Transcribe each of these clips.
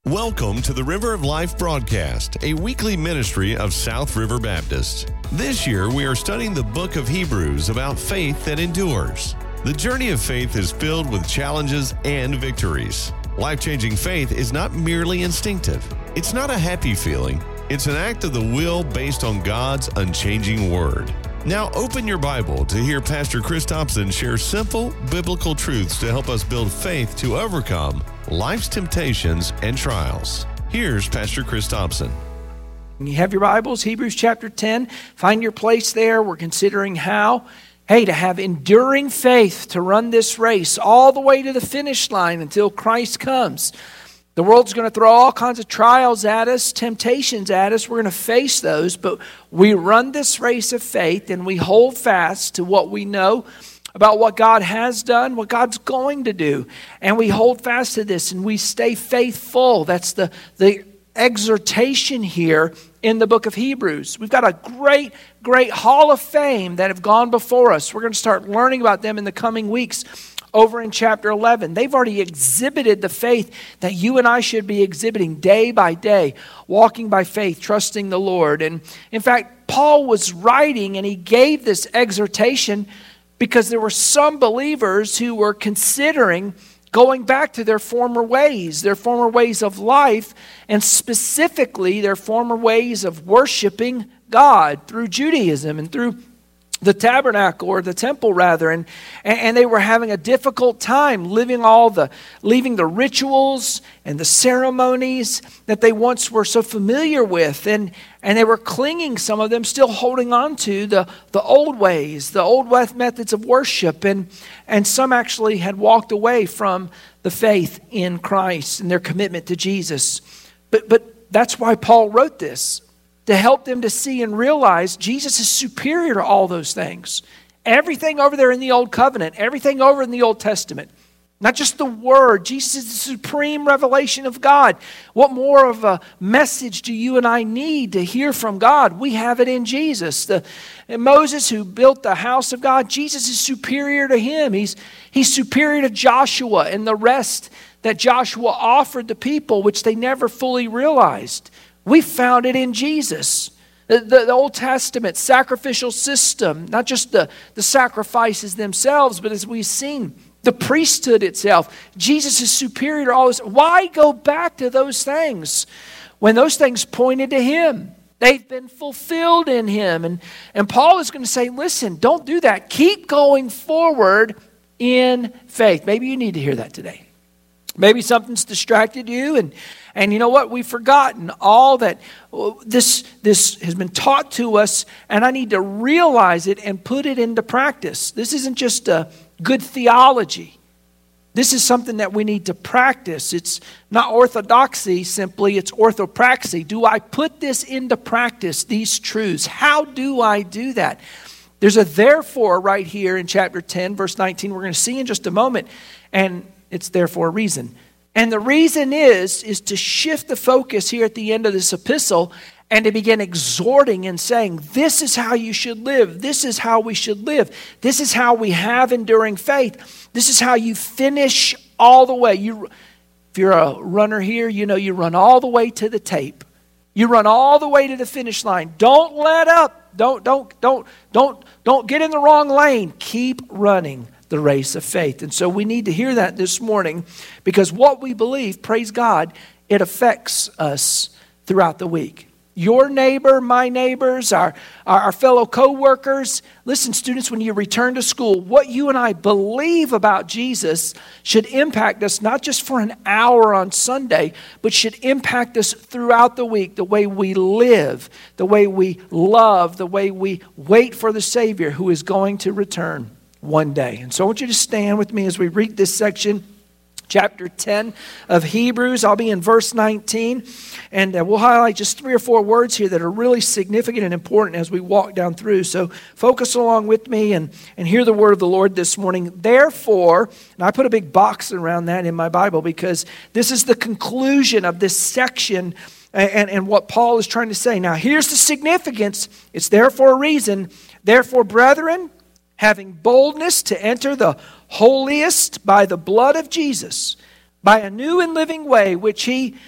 Welcome to the River of Life broadcast, a weekly ministry of South River Baptist. This year, we are studying the book of Hebrews about faith that endures. The journey of faith is filled with challenges and victories. Life-changing faith is not merely instinctive. It's not a happy feeling. It's an act of the will based on God's unchanging word. Now open your Bible to hear Pastor Chris Thompson share simple biblical truths to help us build faith to overcome life's temptations and trials. Here's Pastor Chris Thompson. You have your Bibles, Hebrews chapter 10. Find your place there. We're considering how, to have enduring faith to run this race all the way to the finish line until Christ comes. The world's going to throw all kinds of trials at us, temptations at us. We're going to face those, but we run this race of faith and we hold fast to what we know about what God has done, what God's going to do. And we hold fast to this and we stay faithful. That's the exhortation here in the book of Hebrews. We've got a great hall of fame that have gone before us. We're going to start learning about them in the coming weeks. Over in chapter 11, they've already exhibited the faith that you and I should be exhibiting day by day, walking by faith, trusting the Lord. And in fact, Paul was writing and he gave this exhortation because there were some believers who were considering going back to their former ways of life, and specifically their former ways of worshiping God through Judaism and through the tabernacle, or the temple rather, and they were having a difficult time leaving the rituals and the ceremonies that they once were so familiar with, and they were clinging, some of them still holding on to the old ways, the old methods of worship, and some actually had walked away from the faith in Christ and their commitment to Jesus. But that's why Paul wrote this, to help them to see and realize Jesus is superior to all those things. Everything over there in the Old Covenant, everything over in the Old Testament, not just the Word. Jesus is the supreme revelation of God. What more of a message do you and I need to hear from God? We have it in Jesus. Moses, who built the house of God, Jesus is superior to him. He's superior to Joshua and the rest that Joshua offered the people, which they never fully realized. We found it in Jesus. The Old Testament sacrificial system, not just the sacrifices themselves, but as we've seen, the priesthood itself. Jesus is superior to all this. Why go back to those things when those things pointed to him? They've been fulfilled in him. And Paul is going to say, listen, don't do that. Keep going forward in faith. Maybe you need to hear that today. Maybe something's distracted you, and you know what? We've forgotten all that this has been taught to us, and I need to realize it and put it into practice. This isn't just a good theology. This is something that we need to practice. It's not orthodoxy simply, it's orthopraxy. Do I put this into practice, these truths? How do I do that? There's a therefore right here in chapter 10, verse 19, we're going to see in just a moment, and it's there for a reason. And the reason is to shift the focus here at the end of this epistle and to begin exhorting and saying, this is how you should live. This is how we should live. This is how we have enduring faith. This is how you finish all the way. If you're a runner here, you know you run all the way to the tape. You run all the way to the finish line. Don't let up. Don't get in the wrong lane. Keep running the race of faith. And so we need to hear that this morning, because what we believe, praise God, it affects us throughout the week. Your neighbor, my neighbors, our fellow co-workers. Listen, students, when you return to school, what you and I believe about Jesus should impact us not just for an hour on Sunday, but should impact us throughout the week. The way we live, the way we love, the way we wait for the Savior who is going to return one day. And so I want you to stand with me as we read this section, chapter 10 of Hebrews. I'll be in verse 19, and we'll highlight just 3 or 4 words here that are really significant and important as we walk down through. So focus along with me and hear the word of the Lord this morning. Therefore, and I put a big box around that in my Bible because this is the conclusion of this section and what Paul is trying to say. Now, here's the significance. It's there for a reason. Therefore, brethren, having boldness to enter the holiest by the blood of Jesus, by a new and living way, which he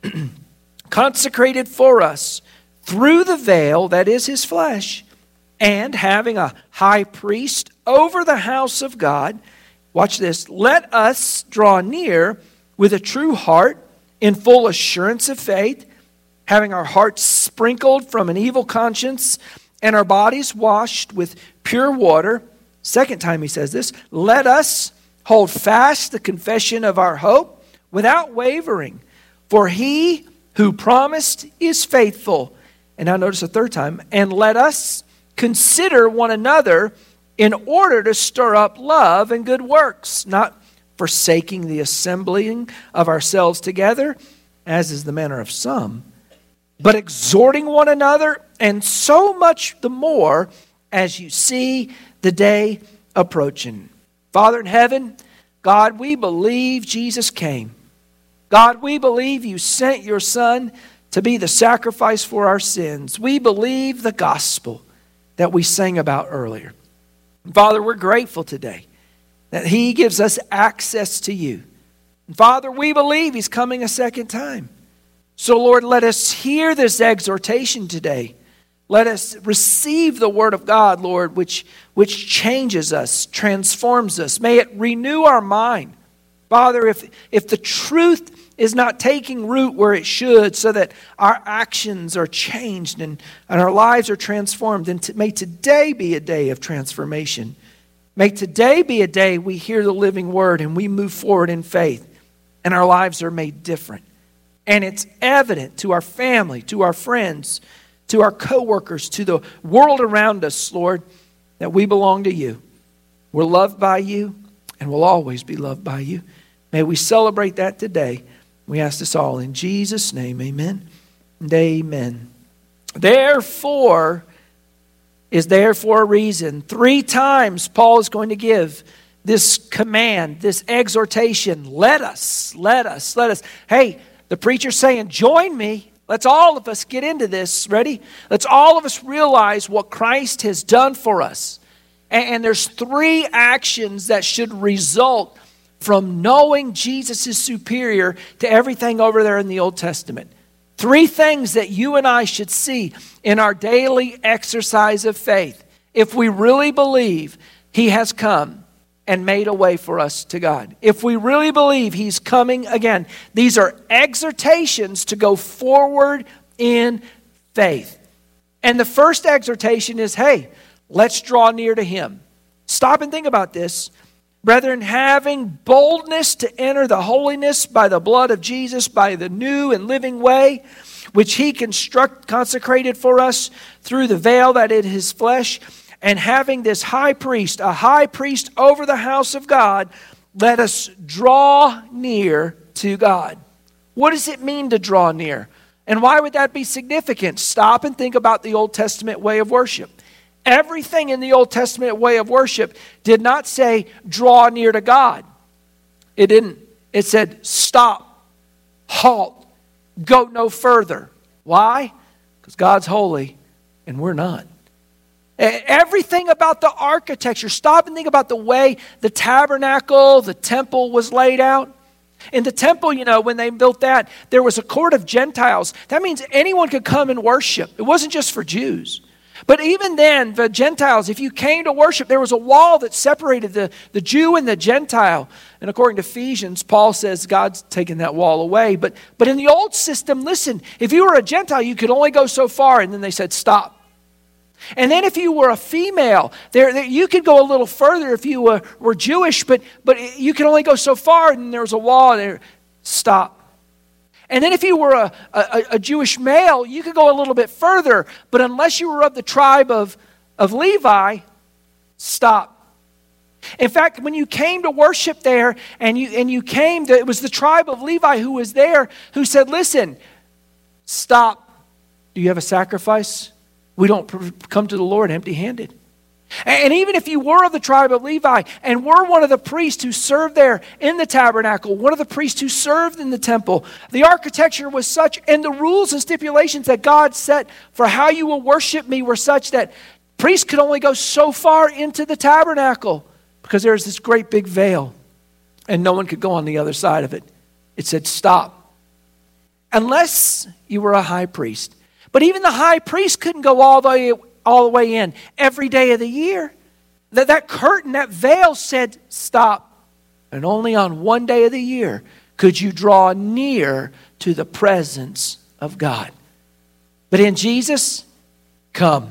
consecrated for us through the veil that is his flesh, and having a high priest over the house of God, watch this, let us draw near with a true heart in full assurance of faith, having our hearts sprinkled from an evil conscience and our bodies washed with pure water. Second time he says this, let us hold fast the confession of our hope without wavering, for he who promised is faithful. And now notice the third time, and let us consider one another in order to stir up love and good works, not forsaking the assembling of ourselves together, as is the manner of some, but exhorting one another, and so much the more as you see the day approaching. Father in heaven, God, we believe Jesus came. God, we believe you sent your Son to be the sacrifice for our sins. We believe the gospel that we sang about earlier. Father, we're grateful today that he gives us access to you. And Father, we believe he's coming a second time. So Lord, let us hear this exhortation today. Let us receive the word of God, Lord, which changes us, transforms us. May it renew our mind. Father, if the truth is not taking root where it should, so that our actions are changed and our lives are transformed, then may today be a day of transformation. May today be a day we hear the living word and we move forward in faith and our lives are made different. And it's evident to our family, to our friends, to our coworkers, to the world around us, Lord, that we belong to you. We're loved by you and will always be loved by you. May we celebrate that today. We ask this all in Jesus' name, amen and amen. Therefore is there for a reason. 3 times Paul is going to give this command, this exhortation. Let us. Hey, the preacher's saying, join me. Let's all of us get into this. Ready? Let's all of us realize what Christ has done for us. And there's 3 actions that should result from knowing Jesus is superior to everything over there in the Old Testament. 3 things that you and I should see in our daily exercise of faith if we really believe he has come and made a way for us to God. If we really believe he's coming again. These are exhortations to go forward in faith. And the first exhortation is, hey, let's draw near to him. Stop and think about this. Brethren, having boldness to enter the holiness by the blood of Jesus, by the new and living way, which he consecrated for us through the veil that is his flesh, and having this high priest, a high priest over the house of God, let us draw near to God. What does it mean to draw near? And why would that be significant? Stop and think about the Old Testament way of worship. Everything in the Old Testament way of worship did not say, draw near to God. It didn't. It said, stop, halt, go no further. Why? Because God's holy and we're not. Everything about the architecture, stop and think about the way the tabernacle, the temple was laid out. In the temple, when they built that, there was a court of Gentiles. That means anyone could come and worship. It wasn't just for Jews. But even then, the Gentiles, if you came to worship, there was a wall that separated the Jew and the Gentile. And according to Ephesians, Paul says God's taken that wall away. But in the old system, listen, if you were a Gentile, you could only go so far, and then they said, stop. And then if you were a female, you could go a little further if you were Jewish, but you could only go so far, and there was a wall there. Stop. And then if you were a Jewish male, you could go a little bit further, but unless you were of the tribe of Levi, stop. In fact, when you came to worship there, and you came, it was the tribe of Levi who was there, who said, listen, stop. Do you have a sacrifice? We don't come to the Lord empty-handed. And even if you were of the tribe of Levi and were one of the priests who served there in the tabernacle, one of the priests who served in the temple, the architecture was such, and the rules and stipulations that God set for how you will worship me were such that priests could only go so far into the tabernacle because there's this great big veil and no one could go on the other side of it. It said stop. unless you were a high priest. But even the high priest couldn't go all the way in every day of the year. That curtain, that veil said, stop. And only on one day of the year could you draw near to the presence of God. But in Jesus, come.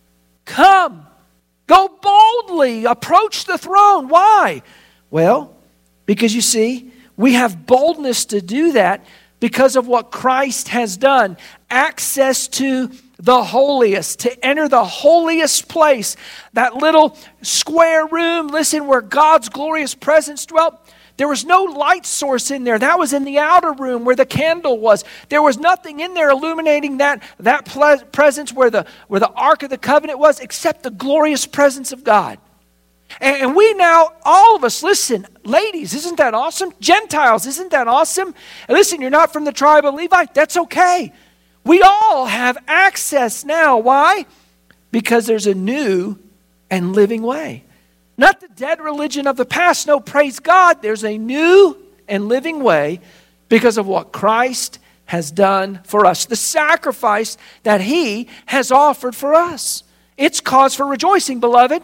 Come. Go boldly. Approach the throne. Why? Well, because you see, we have boldness to do that because of what Christ has done. Access to the holiest, to enter the holiest place, that little square room, listen, where God's glorious presence dwelt. There was no light source in there. That was in the outer room where the candle was. There was nothing in there illuminating that presence where the Ark of the Covenant was, except the glorious presence of God. And we now, all of us, listen, ladies, isn't that awesome? Gentiles, isn't that awesome? And listen, you're not from the tribe of Levi. That's okay. We all have access now. Why? Because there's a new and living way. Not the dead religion of the past. No, praise God. There's a new and living way because of what Christ has done for us. The sacrifice that He has offered for us. It's cause for rejoicing, beloved.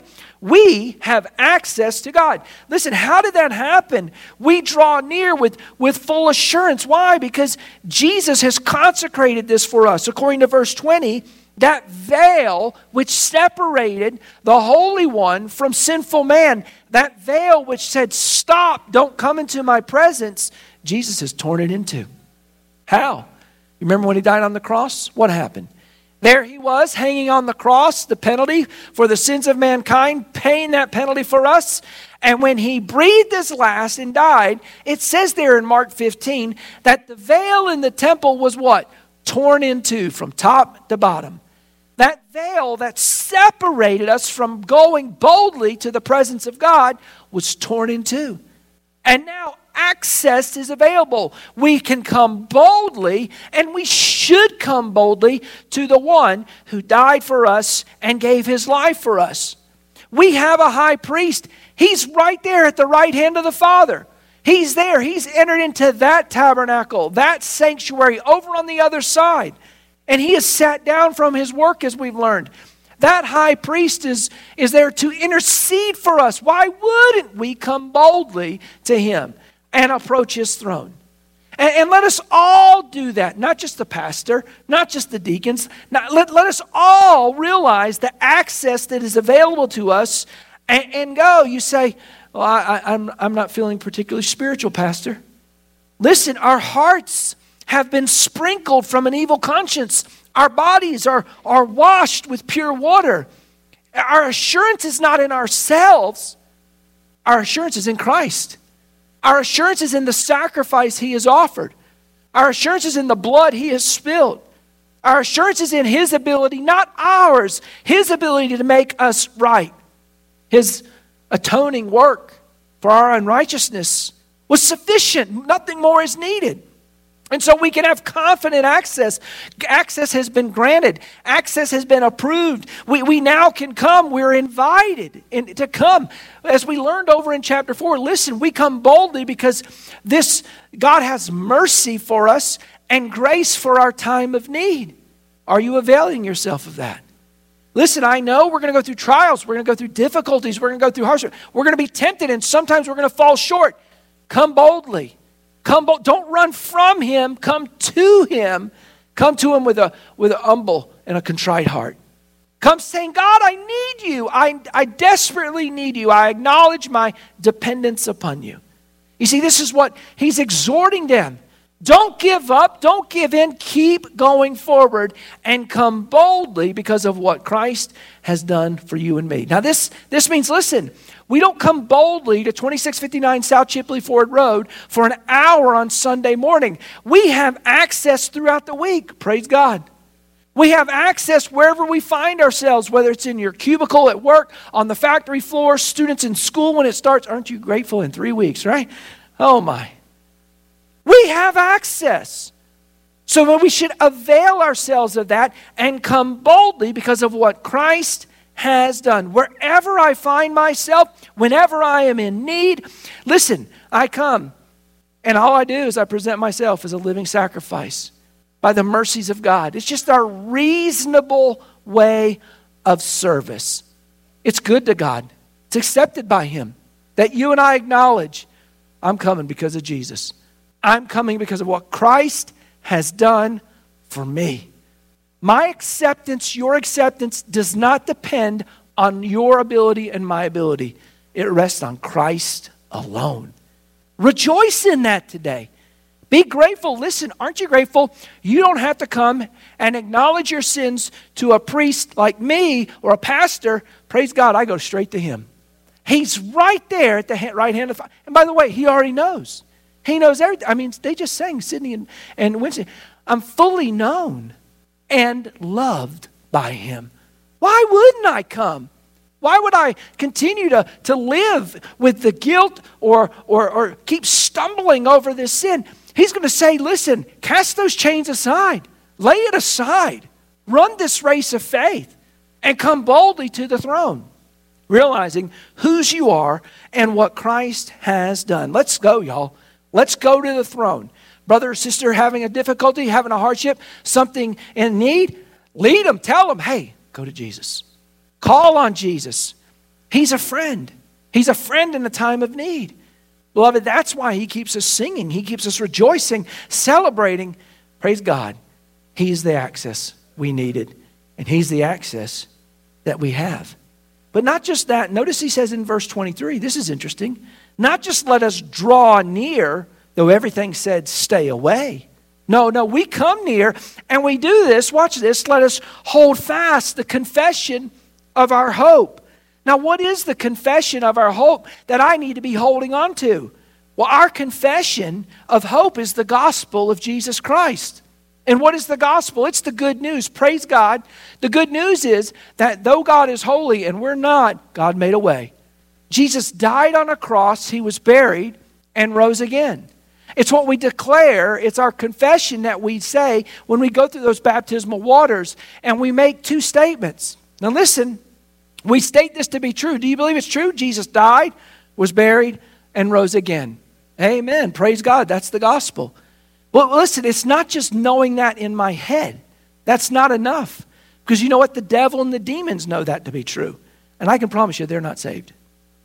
We have access to God. Listen, how did that happen? We draw near with full assurance. Why? Because Jesus has consecrated this for us. According to verse 20, that veil which separated the Holy One from sinful man, that veil which said, stop, don't come into my presence, Jesus has torn it into. How? You remember when He died on the cross? What happened? There He was, hanging on the cross, the penalty for the sins of mankind, paying that penalty for us. And when He breathed His last and died, it says there in Mark 15 that the veil in the temple was what? Torn in two from top to bottom. That veil that separated us from going boldly to the presence of God was torn in two. And now access is available. We can come boldly, and we should come boldly to the one who died for us and gave His life for us. We have a high priest. He's right there at the right hand of the Father. He's there. He's entered into that tabernacle, that sanctuary over on the other side. And He has sat down from His work, as we've learned. That high priest is there to intercede for us. Why wouldn't we come boldly to Him and approach His throne? And let us all do that. Not just the pastor, not just the deacons. Let us all realize the access that is available to us and go. You say, well, I'm not feeling particularly spiritual, Pastor. Listen, our hearts have been sprinkled from an evil conscience. Our bodies are washed with pure water. Our assurance is not in ourselves. Our assurance is in Christ. Our assurance is in the sacrifice He has offered. Our assurance is in the blood He has spilled. Our assurance is in His ability, not ours, His ability to make us right. His atoning work for our unrighteousness was sufficient. Nothing more is needed. And so we can have confident access. Access has been granted. Access has been approved. We now can come. We're invited to come. As we learned over in chapter 4, listen, we come boldly because God has mercy for us and grace for our time of need. Are you availing yourself of that? Listen, I know we're going to go through trials. We're going to go through difficulties. We're going to go through hardship. We're going to be tempted, and sometimes we're going to fall short. Come boldly. Don't run from Him. Come to Him. Come to Him with a humble and a contrite heart. Come saying, God, I need You. I desperately need You. I acknowledge my dependence upon You. You see, this is what He's exhorting them. Don't give up. Don't give in. Keep going forward and come boldly because of what Christ has done for you and me. Now this means, listen, we don't come boldly to 2659 South Chipley Ford Road for an hour on Sunday morning. We have access throughout the week. Praise God. We have access wherever we find ourselves, whether it's in your cubicle at work, on the factory floor, students in school when it starts. Aren't you grateful in 3 weeks, right? Oh my. We have access. So we should avail ourselves of that and come boldly because of what Christ has done. Wherever I find myself, whenever I am in need, listen, I come. And all I do is I present myself as a living sacrifice. by the mercies of God. It's just our reasonable way of service. It's good to God. It's accepted by Him. That you and I acknowledge, I'm coming because of Jesus. I'm coming because of what Christ has done for me. My acceptance, your acceptance, does not depend on your ability and my ability. It rests on Christ alone. Rejoice in that today. Be grateful. Listen, aren't you grateful? You don't have to come and acknowledge your sins to a priest like me or a pastor. Praise God, I go straight to Him. He's right there at the right hand of the Father. And by the way, He already knows. He knows everything. I mean, they just sang, Sydney and Wednesday, I'm fully known and loved by Him. Why wouldn't I come? Why would I continue to live with the guilt or keep stumbling over this sin? He's going to say, listen, cast those chains aside. Lay it aside. Run this race of faith and come boldly to the throne, realizing whose you are and what Christ has done. Let's go, y'all. Let's go to the throne. Brother or sister having a difficulty, having a hardship, something in need, lead them. Tell them, hey, go to Jesus. Call on Jesus. He's a friend. He's a friend in the time of need. Beloved, that's why He keeps us singing. He keeps us rejoicing, celebrating. Praise God. He's the access we needed, and He's the access that we have. But not just that. Notice He says in verse 23, this is interesting. Not just let us draw near, though everything said stay away. No, we come near and we do this. Watch this. Let us hold fast the confession of our hope. Now, what is the confession of our hope that I need to be holding on to? Well, our confession of hope is the gospel of Jesus Christ. And what is the gospel? It's the good news. Praise God. The good news is that though God is holy and we're not, God made a way. Jesus died on a cross, He was buried, and rose again. It's what we declare. It's our confession that we say when we go through those baptismal waters, and we make two statements. Now listen, we state this to be true. Do you believe it's true? Jesus died, was buried, and rose again. Amen. Praise God. That's the gospel. Well, listen, it's not just knowing that in my head. That's not enough. Because you know what? The devil and the demons know that to be true. And I can promise you they're not saved.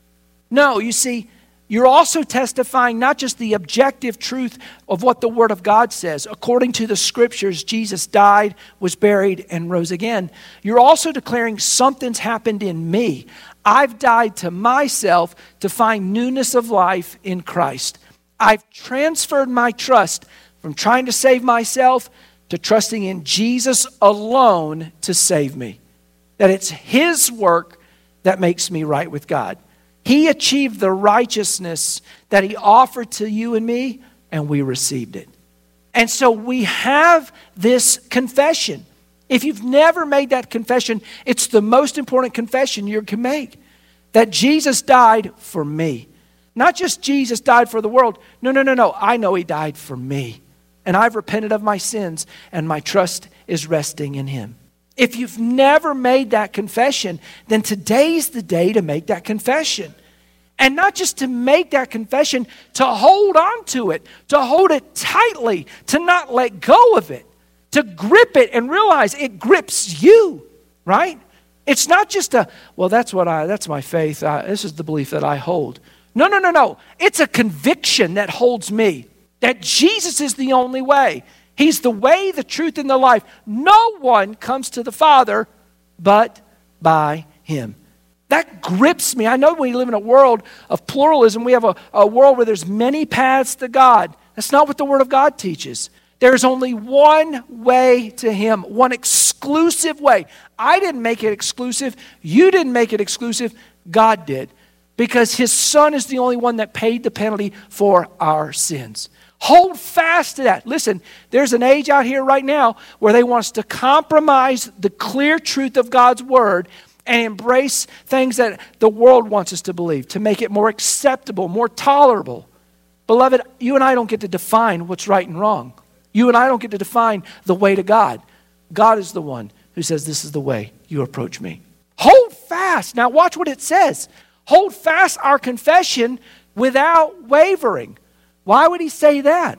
No, you see, you're also testifying not just the objective truth of what the Word of God says. According to the Scriptures, Jesus died, was buried, and rose again. You're also declaring something's happened in me. I've died to myself to find newness of life in Christ. I've transferred my trust from trying to save myself to trusting in Jesus alone to save me. That it's His work that makes me right with God. He achieved the righteousness that He offered to you and me, and we received it. And so we have this confession. If you've never made that confession, it's the most important confession you can make. That Jesus died for me. Not just Jesus died for the world. No. I know He died for me. And I've repented of my sins, and my trust is resting in Him. If you've never made that confession, then today's the day to make that confession. And not just to make that confession, to hold on to it, to hold it tightly, to not let go of it, to grip it and realize it grips you, right? It's not just that's my faith. This is the belief that I hold. No. It's a conviction that holds me, that Jesus is the only way. He's the way, the truth, and the life. No one comes to the Father but by Him. That grips me. I know we live in a world of pluralism. We have a world where there's many paths to God. That's not what the Word of God teaches. There's only one way to Him, one exclusive way. I didn't make it exclusive. You didn't make it exclusive. God did. Because His Son is the only one that paid the penalty for our sins. Hold fast to that. Listen, there's an age out here right now where they want us to compromise the clear truth of God's Word and embrace things that the world wants us to believe, to make it more acceptable, more tolerable. Beloved, you and I don't get to define what's right and wrong. You and I don't get to define the way to God. God is the one who says, this is the way you approach me. Hold fast. Now watch what it says. Hold fast our confession without wavering. Why would He say that?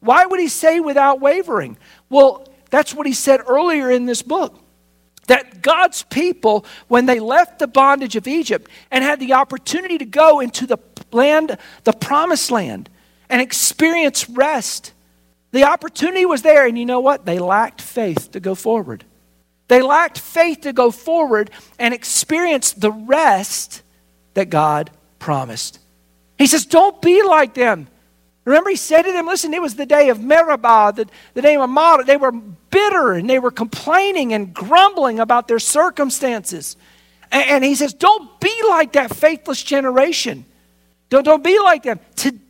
Why would he say without wavering? Well, that's what he said earlier in this book. That God's people, when they left the bondage of Egypt and had the opportunity to go into the land, the promised land, and experience rest, the opportunity was there. And you know what? They lacked faith to go forward. They lacked faith to go forward and experience the rest that God promised. He says, don't be like them. Remember, he said to them, listen, it was the day of Meribah, the day of Massah. They were bitter and they were complaining and grumbling about their circumstances. And he says, don't be like that faithless generation. Don't be like them.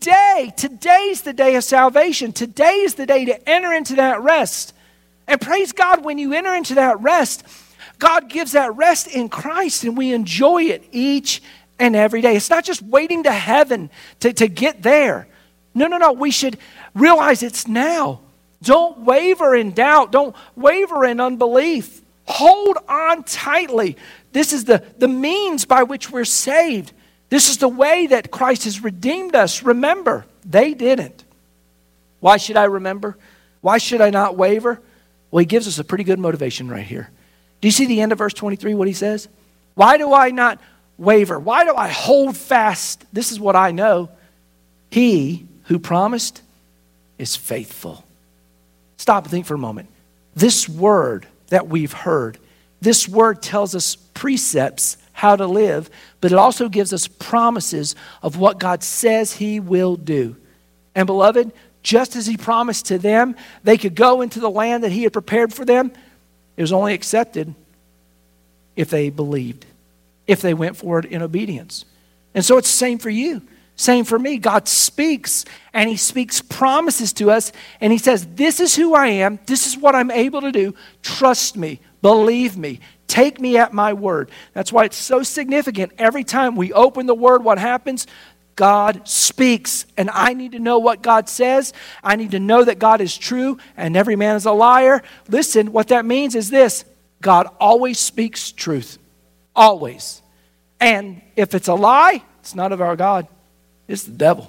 Today's the day of salvation. Today is the day to enter into that rest. And praise God, when you enter into that rest, God gives that rest in Christ and we enjoy it each and every day. It's not just waiting to heaven to get there. No. We should realize it's now. Don't waver in doubt. Don't waver in unbelief. Hold on tightly. This is the means by which we're saved. This is the way that Christ has redeemed us. Remember, they didn't. Why should I remember? Why should I not waver? Well, he gives us a pretty good motivation right here. Do you see the end of verse 23, what he says? Why do I not waver? Why do I hold fast? This is what I know. He who promised is faithful. Stop and think for a moment. This word that we've heard, this word tells us precepts how to live, but it also gives us promises of what God says he will do. And beloved, just as he promised to them, they could go into the land that he had prepared for them. It was only accepted if they believed, if they went forward in obedience. And so it's the same for you. Same for me. God speaks, and he speaks promises to us, and he says, this is who I am. This is what I'm able to do. Trust me. Believe me. Take me at my word. That's why it's so significant. Every time we open the word, what happens? God speaks, and I need to know what God says. I need to know that God is true, and every man is a liar. Listen, what that means is this. God always speaks truth. Always. And if it's a lie, it's not of our God. It's the devil.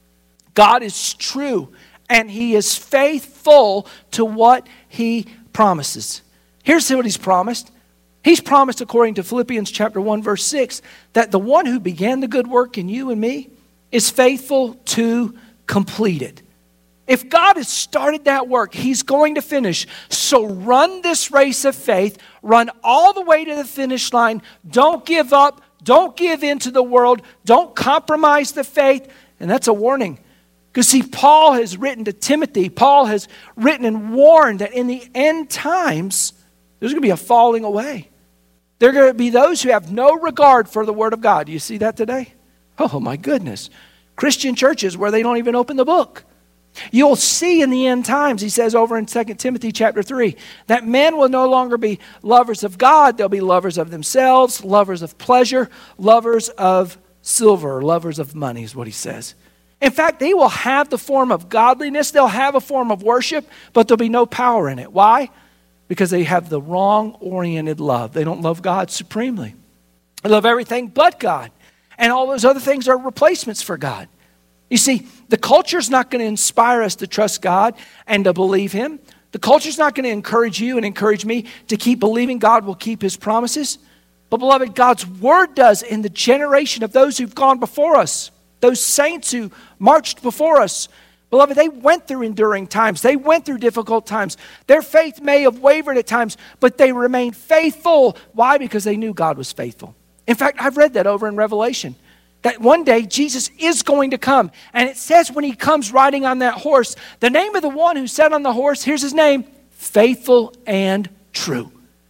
God is true, and he is faithful to what he promises. Here's what he's promised. He's promised, according to Philippians chapter 1, verse 6, that the one who began the good work in you and me is faithful to complete it. If God has started that work, he's going to finish. So run this race of faith. Run all the way to the finish line. Don't give up. Don't give in to the world. Don't compromise the faith. And that's a warning. Because see, Paul has written to Timothy. Paul has written and warned that in the end times, there's going to be a falling away. There are going to be those who have no regard for the word of God. Do you see that today? Oh my goodness. Christian churches where they don't even open the book. You'll see in the end times, he says over in 2 Timothy chapter 3, that men will no longer be lovers of God. They'll be lovers of themselves, lovers of pleasure, lovers of silver, lovers of money is what he says. In fact, they will have the form of godliness. They'll have a form of worship, but there'll be no power in it. Why? Because they have the wrong-oriented love. They don't love God supremely. They love everything but God. And all those other things are replacements for God. You see, the culture's not going to inspire us to trust God and to believe him. The culture's not going to encourage you and encourage me to keep believing God will keep his promises. But beloved, God's word does in the generation of those who've gone before us, those saints who marched before us. Beloved, they went through enduring times. They went through difficult times. Their faith may have wavered at times, but they remained faithful. Why? Because they knew God was faithful. In fact, I've read that over in Revelation. That one day Jesus is going to come. And it says when he comes riding on that horse, the name of the one who sat on the horse, here's his name, Faithful and True.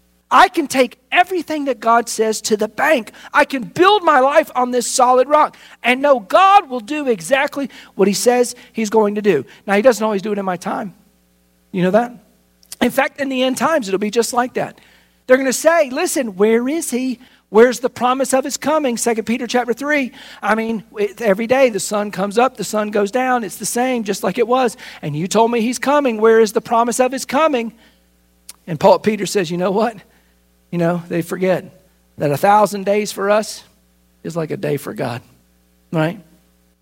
I can take everything that God says to the bank. I can build my life on this solid rock and know God will do exactly what he says he's going to do. Now, he doesn't always do it in my time. You know that? In fact, in the end times, it'll be just like that. They're going to say, listen, where is he? Where's the promise of his coming? 2 Peter chapter 3. I mean, every day the sun comes up, the sun goes down. It's the same, just like it was. And you told me he's coming. Where is the promise of his coming? And Peter says, you know what? You know, they forget that 1,000 days for us is like a day for God, right?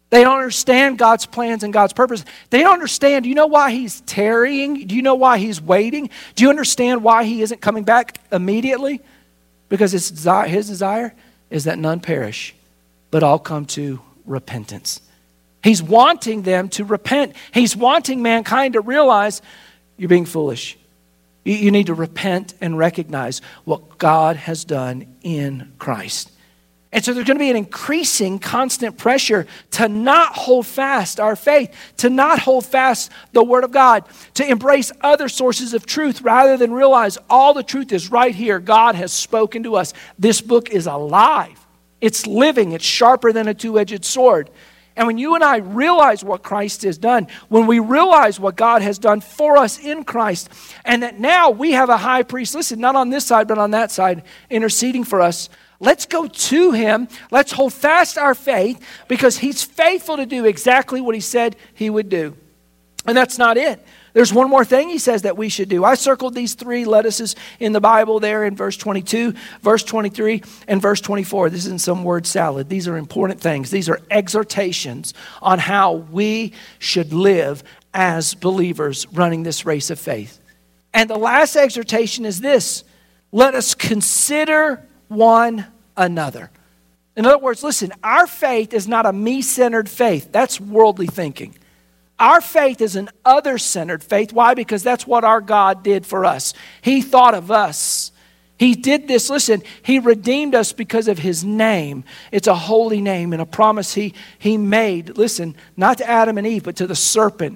They don't understand God's plans and God's purpose. They don't understand, do you know why he's tarrying? Do you know why he's waiting? Do you understand why he isn't coming back immediately? Because his desire is that none perish, but all come to repentance. He's wanting them to repent. He's wanting mankind to realize you're being foolish. You need to repent and recognize what God has done in Christ. And so there's going to be an increasing constant pressure to not hold fast our faith, to not hold fast the Word of God, to embrace other sources of truth rather than realize all the truth is right here. God has spoken to us. This book is alive. It's living. It's sharper than a two-edged sword. And when you and I realize what Christ has done, when we realize what God has done for us in Christ, and that now we have a high priest, listen, not on this side, but on that side, interceding for us, let's go to him. Let's hold fast our faith because he's faithful to do exactly what he said he would do. And that's not it. There's one more thing he says that we should do. I circled these 3 lettuces in the Bible there in verse 22, verse 23, and verse 24. This isn't some word salad. These are important things. These are exhortations on how we should live as believers running this race of faith. And the last exhortation is this: let us consider one another. In other words, listen, our faith is not a me-centered faith. That's worldly thinking. Our faith is an other-centered faith. Why? Because that's what our God did for us. He thought of us. He did this. Listen, he redeemed us because of his name. It's a holy name and a promise he made. Listen, not to Adam and Eve, but to the serpent.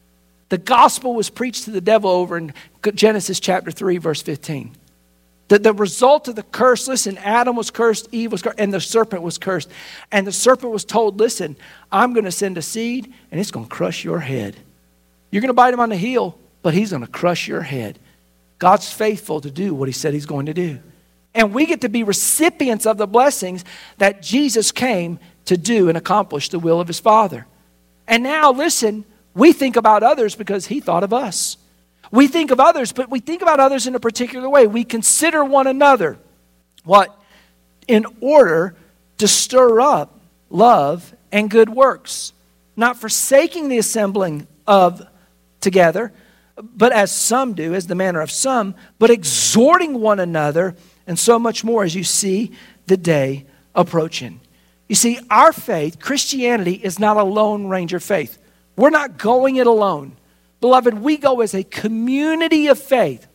The gospel was preached to the devil over in Genesis chapter 3, verse 15. The result of the curse, listen, Adam was cursed, Eve was cursed, and the serpent was cursed. And the serpent was told, listen, I'm going to send a seed, and it's going to crush your head. You're going to bite him on the heel, but he's going to crush your head. God's faithful to do what he said he's going to do. And we get to be recipients of the blessings that Jesus came to do and accomplish the will of his Father. And now, listen, we think about others because he thought of us. We think of others, but we think about others in a particular way. We consider one another. What? In order to stir up love and good works, not forsaking the assembling of together, but as some do, as the manner of some, but exhorting one another, and so much more as you see the day approaching. You see, our faith, Christianity, is not a Lone Ranger faith. We're not going it alone. Beloved, we go as a community of faith,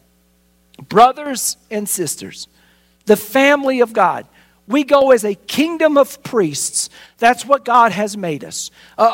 brothers and sisters, the family of God. We go as a kingdom of priests. That's what God has made us.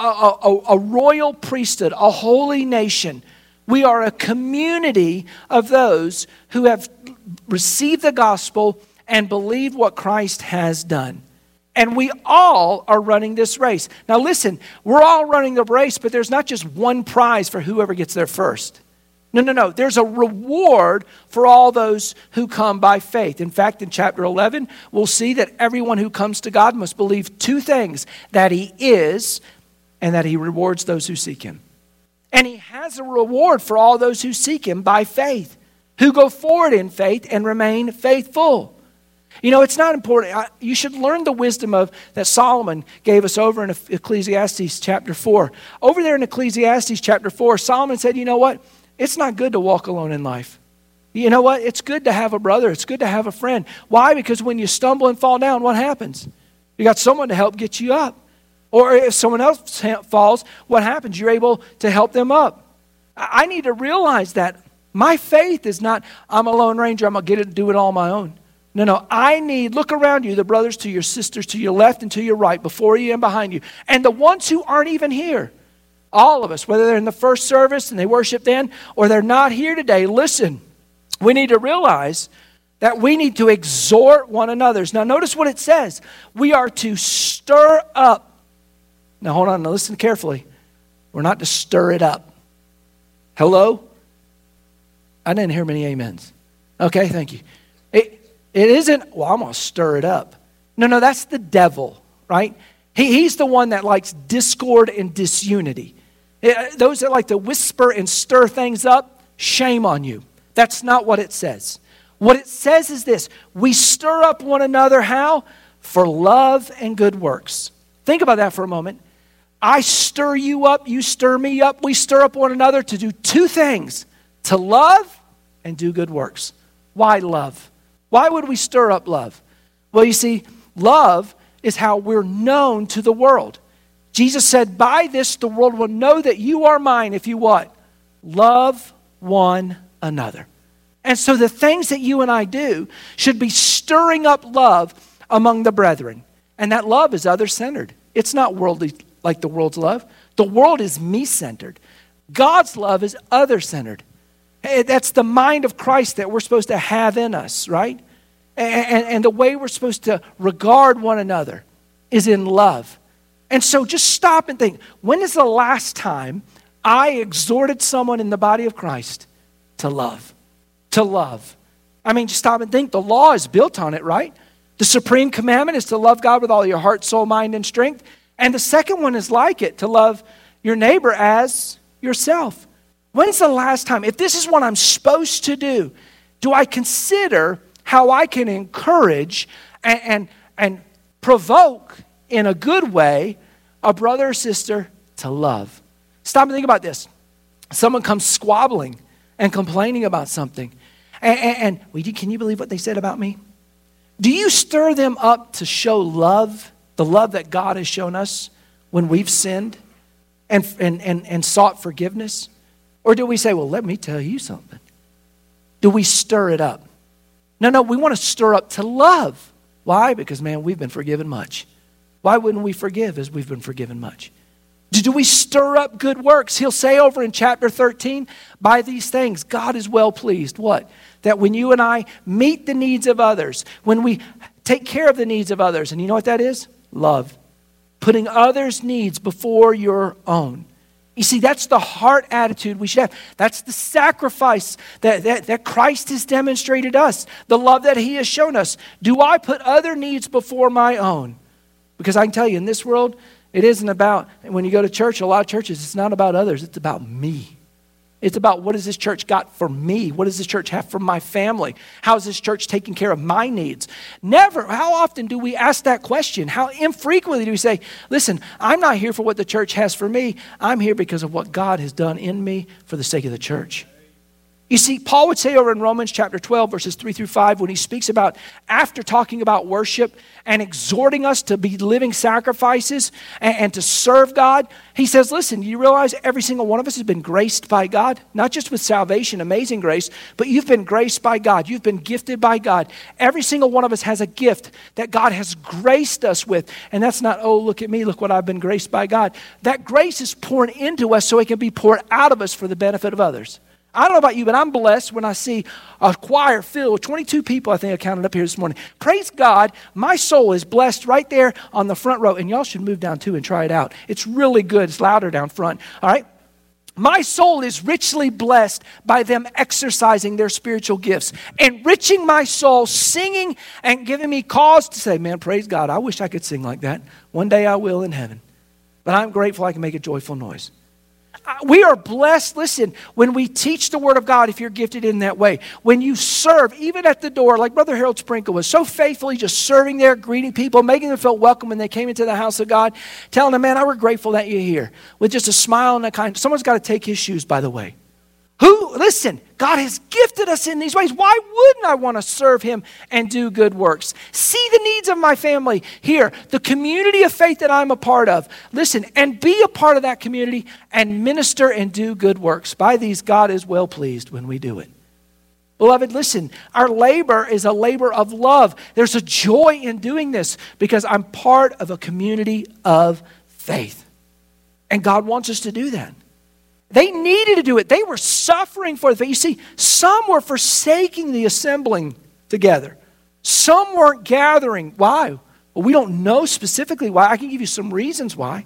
A royal priesthood, a holy nation. We are a community of those who have received the gospel and believe what Christ has done. And we all are running this race. Now listen, we're all running the race, but there's not just one prize for whoever gets there first. No. There's a reward for all those who come by faith. In fact, in chapter 11, we'll see that everyone who comes to God must believe 2 things: that he is and that he rewards those who seek him. And he has a reward for all those who seek him by faith, who go forward in faith and remain faithful. You know, it's not important. You should learn the wisdom that Solomon gave us over in Ecclesiastes chapter 4. Over there in Ecclesiastes chapter 4, Solomon said, you know what? It's not good to walk alone in life. You know what? It's good to have a brother. It's good to have a friend. Why? Because when you stumble and fall down, what happens? You got someone to help get you up. Or if someone else falls, what happens? You're able to help them up. I need to realize that my faith is not, I'm a Lone Ranger, I'm going to do it all on my own. No, look around you, the brothers to your sisters, to your left and to your right, before you and behind you. And the ones who aren't even here, all of us, whether they're in the first service and they worship then, or they're not here today, listen, we need to realize that we need to exhort one another. Now notice what it says. We are to stir up. Now hold on, now listen carefully. We're not to stir it up. Hello? I didn't hear many amens. Okay, thank you. It isn't, well, I'm going to stir it up. No, that's the devil, right? He's the one that likes discord and disunity. Those that like to whisper and stir things up, shame on you. That's not what it says. What it says is this: we stir up one another, how? For love and good works. Think about that for a moment. I stir you up, you stir me up, we stir up one another to do two things, to love and do good works. Why love? Why would we stir up love? Well, you see, love is how we're known to the world. Jesus said, by this the world will know that you are mine if you what? Love one another. And so the things that you and I do should be stirring up love among the brethren. And that love is other-centered. It's not worldly like the world's love. The world is me-centered. God's love is other-centered. That's the mind of Christ that we're supposed to have in us, right? And the way we're supposed to regard one another is in love. And so just stop and think, when is the last time I exhorted someone in the body of Christ to love? To love. I mean, just stop and think. The law is built on it, right? The supreme commandment is to love God with all your heart, soul, mind, and strength. And the second one is like it, to love your neighbor as yourself. When's the last time, if this is what I'm supposed to do I consider how I can encourage and provoke in a good way a brother or sister to love? Stop and think about this. Someone comes squabbling and complaining about something. And can you believe what they said about me? Do you stir them up to show love, the love that God has shown us when we've sinned and sought forgiveness? Or do we say, well, let me tell you something? Do we stir it up? No, we want to stir up to love. Why? Because, man, we've been forgiven much. Why wouldn't we forgive as we've been forgiven much? Do we stir up good works? He'll say over in chapter 13, by these things, God is well pleased. What? That when you and I meet the needs of others, when we take care of the needs of others, and you know what that is? Love. Putting others' needs before your own. You see, that's the heart attitude we should have. That's the sacrifice that Christ has demonstrated us. The love that he has shown us. Do I put other needs before my own? Because I can tell you, in this world, it isn't about, when you go to church, a lot of churches, it's not about others. It's about me. It's about, what has this church got for me? What does this church have for my family? How is this church taking care of my needs? Never. How often do we ask that question? How infrequently do we say, listen, I'm not here for what the church has for me. I'm here because of what God has done in me for the sake of the church. You see, Paul would say over in Romans chapter 12, verses 3-5, when he speaks about, after talking about worship and exhorting us to be living sacrifices and to serve God, he says, listen, you realize every single one of us has been graced by God? Not just with salvation, amazing grace, but you've been graced by God. You've been gifted by God. Every single one of us has a gift that God has graced us with. And that's not, oh, look at me, look what I've been graced by God. That grace is poured into us so it can be poured out of us for the benefit of others. I don't know about you, but I'm blessed when I see a choir filled with 22 people, I think I counted up here this morning. Praise God, my soul is blessed right there on the front row. And y'all should move down too and try it out. It's really good. It's louder down front. All right? My soul is richly blessed by them exercising their spiritual gifts, enriching my soul, singing and giving me cause to say, man, praise God. I wish I could sing like that. One day I will in heaven. But I'm grateful I can make a joyful noise. We are blessed, listen, when we teach the Word of God, if you're gifted in that way. When you serve, even at the door, like Brother Harold Sprinkle was so faithfully just serving there, greeting people, making them feel welcome when they came into the house of God, telling them, man, we're grateful that you're here. With just a smile and a kind. Someone's got to take his shoes, by the way. Listen, God has gifted us in these ways. Why wouldn't I want to serve him and do good works? See the needs of my family here, the community of faith that I'm a part of. Listen, and be a part of that community and minister and do good works. By these, God is well pleased when we do it. Beloved, listen, our labor is a labor of love. There's a joy in doing this because I'm part of a community of faith. And God wants us to do that. They needed to do it. They were suffering for it. You see, some were forsaking the assembling together. Some weren't gathering. Why? Well, we don't know specifically why. I can give you some reasons why.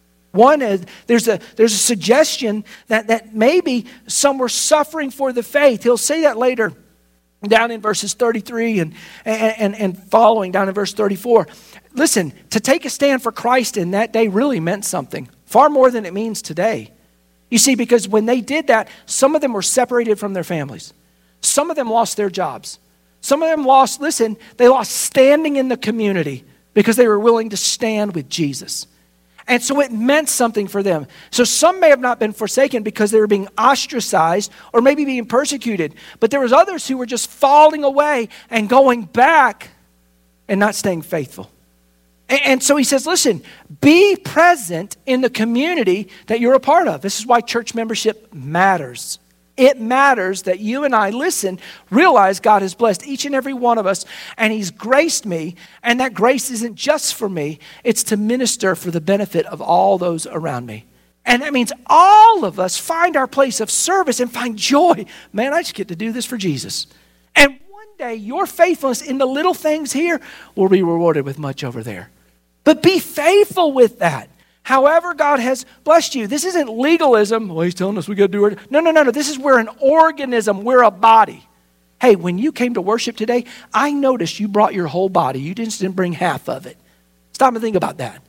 One is there's a suggestion that maybe some were suffering for the faith. He'll say that later down in verses 33 and following down in verse 34. Listen, to take a stand for Christ in that day really meant something, far more than it means today. You see, because when they did that, some of them were separated from their families. Some of them lost their jobs. Some of them they lost standing in the community because they were willing to stand with Jesus. And so it meant something for them. So some may have not been forsaken because they were being ostracized or maybe being persecuted. But there was others who were just falling away and going back and not staying faithful. And so he says, listen, be present in the community that you're a part of. This is why church membership matters. It matters that you and I listen, realize God has blessed each and every one of us, and he's graced me, and that grace isn't just for me, it's to minister for the benefit of all those around me. And that means all of us find our place of service and find joy. Man, I just get to do this for Jesus. And one day, your faithfulness in the little things here will be rewarded with much over there. But be faithful with that. However God has blessed you. This isn't legalism. Well, he's telling us we got to do it. No. This is we're an organism. We're a body. Hey, when you came to worship today, I noticed you brought your whole body. You didn't bring half of it. Stop and think about that.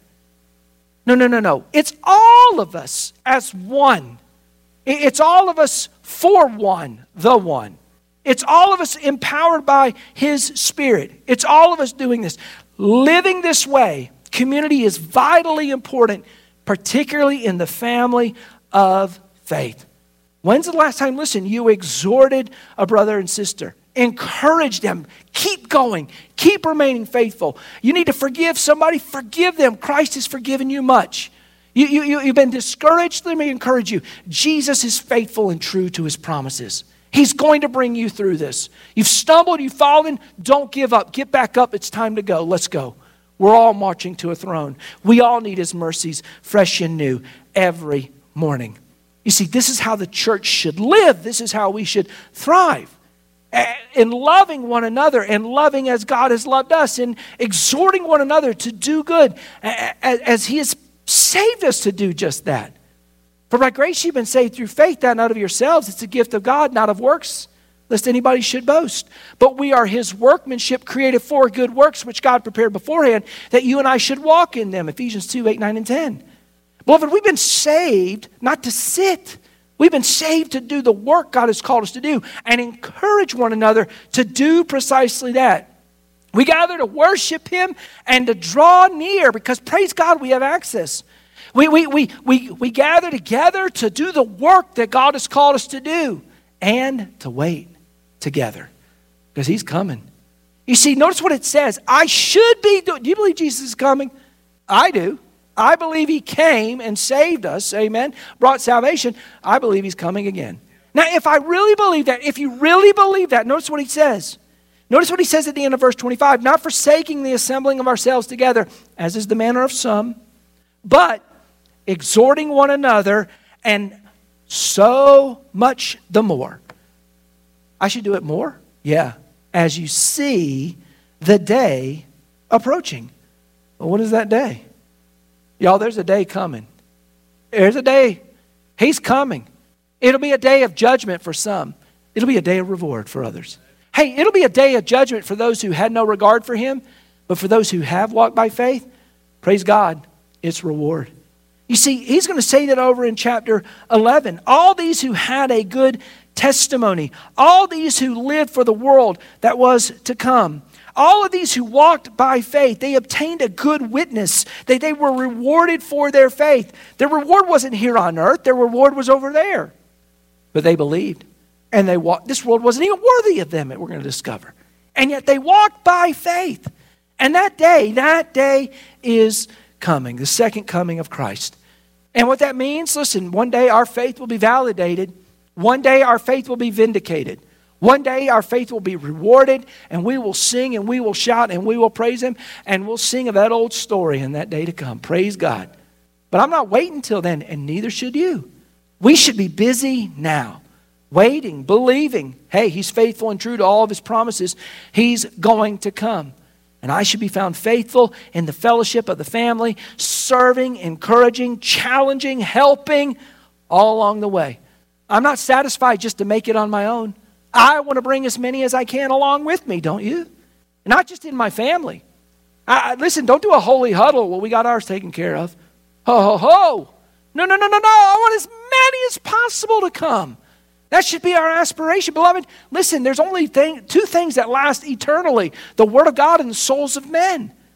No. It's all of us as one. It's all of us for one, the one. It's all of us empowered by his Spirit. It's all of us doing this. Living this way. Community is vitally important, particularly in the family of faith. When's the last time, listen, you exhorted a brother and sister? Encourage them. Keep going. Keep remaining faithful. You need to forgive somebody. Forgive them. Christ has forgiven you much. You've been discouraged. Let me encourage you. Jesus is faithful and true to his promises. He's going to bring you through this. You've stumbled. You've fallen. Don't give up. Get back up. It's time to go. Let's go. We're all marching to a throne. We all need his mercies fresh and new every morning. You see, this is how the church should live. This is how we should thrive. In loving one another and loving as God has loved us, and exhorting one another to do good as he has saved us to do just that. For by grace you've been saved through faith, that not of yourselves. It's a gift of God, not of works, lest anybody should boast. But we are his workmanship, created for good works, which God prepared beforehand, that you and I should walk in them. Ephesians 2, 8, 9, and 10. Beloved, we've been saved not to sit. We've been saved to do the work God has called us to do and encourage one another to do precisely that. We gather to worship him and to draw near because, praise God, we have access. We gather together to do the work that God has called us to do and to wait together because he's coming. You see, notice what it says. I should be doing. Do you believe Jesus is coming? I do. I believe he came and saved us, amen, brought salvation. I believe he's coming again. Now, if I really believe that, if you really believe that, notice what he says. Notice what he says at the end of verse 25. Not forsaking the assembling of ourselves together, as is the manner of some, but exhorting one another, and so much the more. I should do it more? Yeah. As you see the day approaching. Well, what is that day? Y'all, there's a day coming. There's a day. He's coming. It'll be a day of judgment for some. It'll be a day of reward for others. Hey, it'll be a day of judgment for those who had no regard for him. But for those who have walked by faith, praise God, it's reward. You see, he's going to say that over in chapter 11. All these who had a good testimony, all these who lived for the world that was to come, all of these who walked by faith, they obtained a good witness. They were rewarded for their faith. Their reward wasn't here on earth. Their reward was over there. But they believed. And they walked. This world wasn't even worthy of them, we're going to discover. And yet they walked by faith. And that day is coming, the second coming of Christ. And what that means, listen, one day our faith will be validated. One day our faith will be vindicated. One day our faith will be rewarded, and we will sing and we will shout and we will praise him, and we'll sing of that old story in that day to come. Praise God. But I'm not waiting till then, and neither should you. We should be busy now, waiting, believing, hey, he's faithful and true to all of his promises. He's going to come. And I should be found faithful in the fellowship of the family, serving, encouraging, challenging, helping all along the way. I'm not satisfied just to make it on my own. I want to bring as many as I can along with me, don't you? Not just in my family. Listen, don't do a holy huddle. Well, we got ours taken care of. Ho, ho, ho. No. I want as many as possible to come. That should be our aspiration. Beloved, listen, there's only two things that last eternally. The Word of God and the souls of men.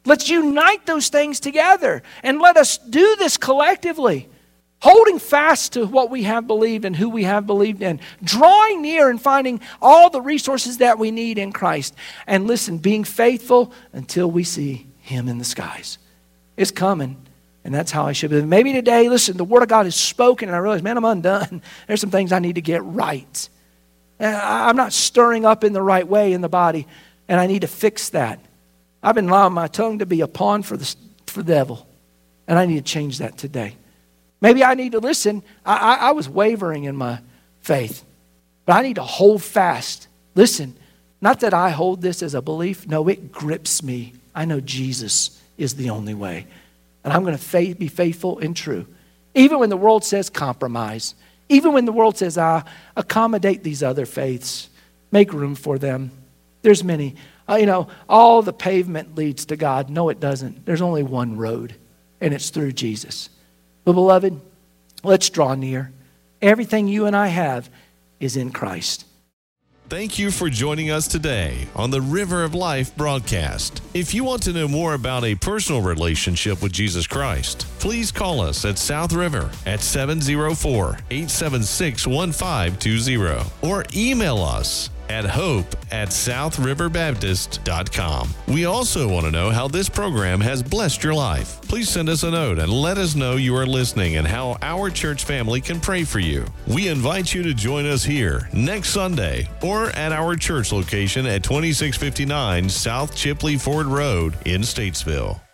Let's unite those things together and let us do this collectively, holding fast to what we have believed and who we have believed in, drawing near and finding all the resources that we need in Christ. And listen, being faithful until we see Him in the skies. It's coming, and that's how I should be. Maybe today, listen, the Word of God is spoken, and I realize, man, I'm undone. There's some things I need to get right. I'm not stirring up in the right way in the body, and I need to fix that. I've been allowing my tongue to be a pawn for the devil, and I need to change that today. Maybe I need to listen. I was wavering in my faith, but I need to hold fast. Listen, not that I hold this as a belief. No, it grips me. I know Jesus is the only way, and I'm going to be faithful and true. Even when the world says compromise, even when the world says, accommodate these other faiths, make room for them. There's many. All the pavement leads to God. No, it doesn't. There's only one road, and it's through Jesus. But beloved, let's draw near. Everything you and I have is in Christ. Thank you for joining us today on the River of Life broadcast. If you want to know more about a personal relationship with Jesus Christ, please call us at South River at 704-876-1520 or email us at hope@southriverbaptist.com. We also want to know how this program has blessed your life. Please send us a note and let us know you are listening and how our church family can pray for you. We invite you to join us here next Sunday or at our church location at 2659 South Chipley Ford Road in Statesville.